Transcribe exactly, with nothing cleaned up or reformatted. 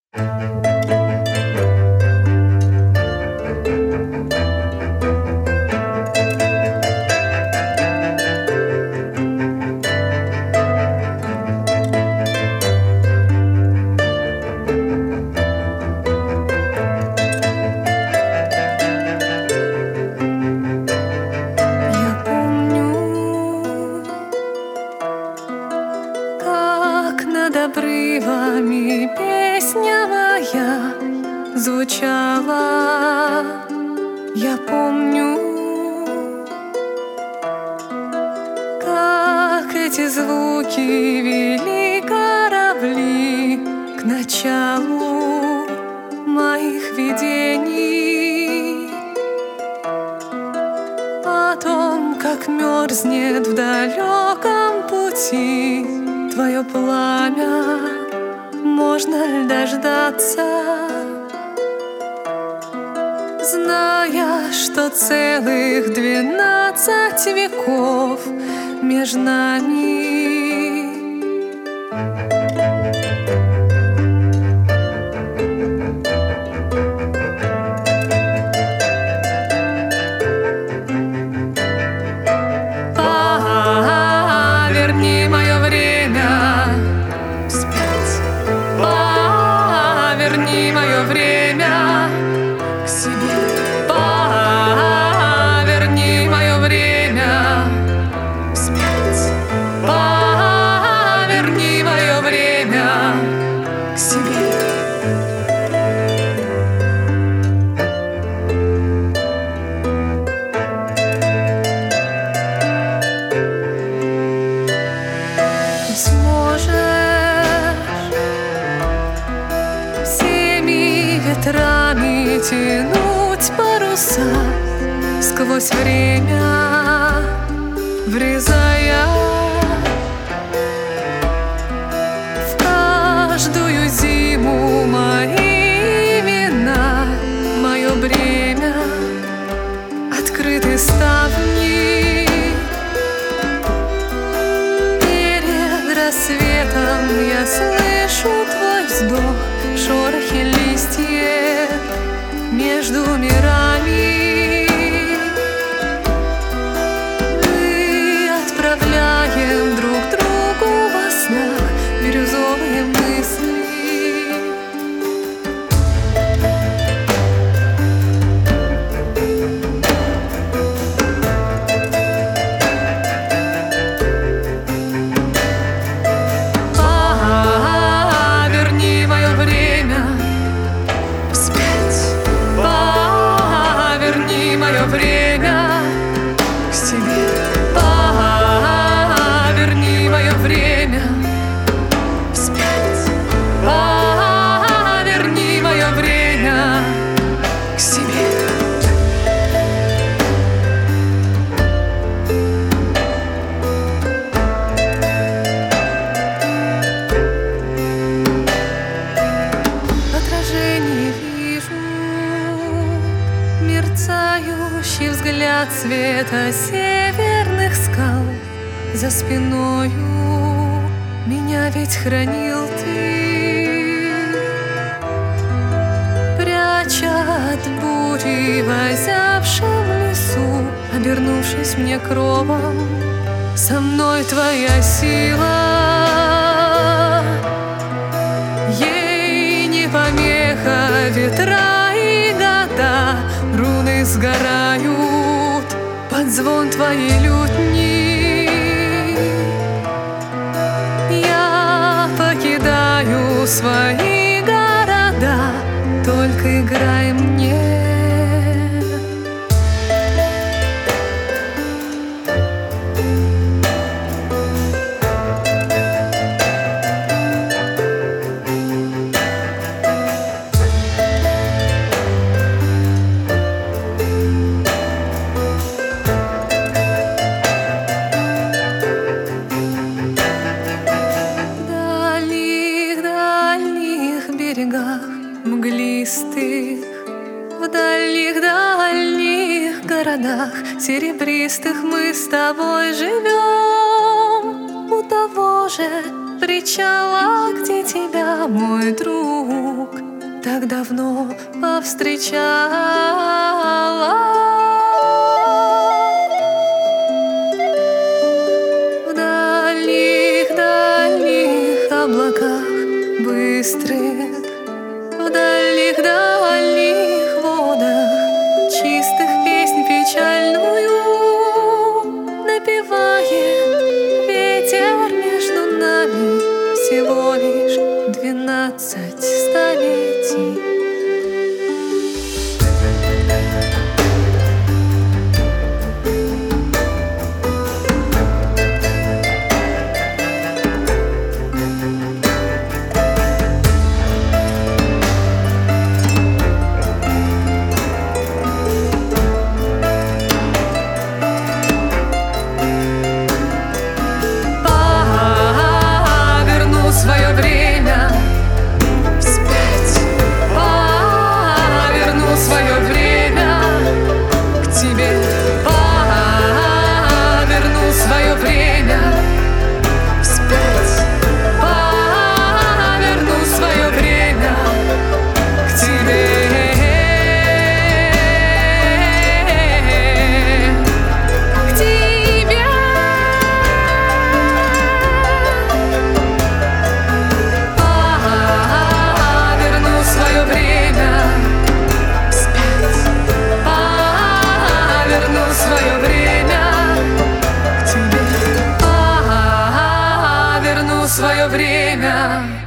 Над обрывами песня моя звучала. Я помню, как эти звуки вели корабли к началу моих видений, о том, как мерзнет в далеком пути твое пламя, можно ли дождаться, зная, что целых двенадцать веков между нами. Поверни мое время вспять, поверни мое время к себе, поверни мое время вспять, поверни мое время к себе. Ветрами тянуть паруса сквозь время, врезая в каждую зиму мои имена, мое бремя, открыты ставни. Перед рассветом я слышу твой вздох, шорохи листьев между мирами. Мы отправляем друг другу во снах бирюзовые мысли. Поверни мое время вспять, поверни мое время к себе, поверни мое время вспять, поверни мое время к себе. Отражение вижу, мерцающий взгляд света северных скал. За спиною меня ведь хранил ты, пряча от бури в озябшем лесу. Обернувшись мне кровом, со мной твоя сила. Ей не помеха ветра и года, руны сгорают под звон твоей лютни. Я покидаю свои города, только играй мне. Мглистых, в дальних-дальних городах серебристых мы с тобой живем, у того же причала, где тебя, мой друг, так давно повстречала. В дальних-дальних облаках быстрых, в дальних-дальних водах чистых песнь печальную напевает ветер между нами. Всего лишь двенадцать столетий. Свое время вспять, поверну свое время к тебе, поверну свое время вспять, поверну свое время к тебе, к тебе. Свое время.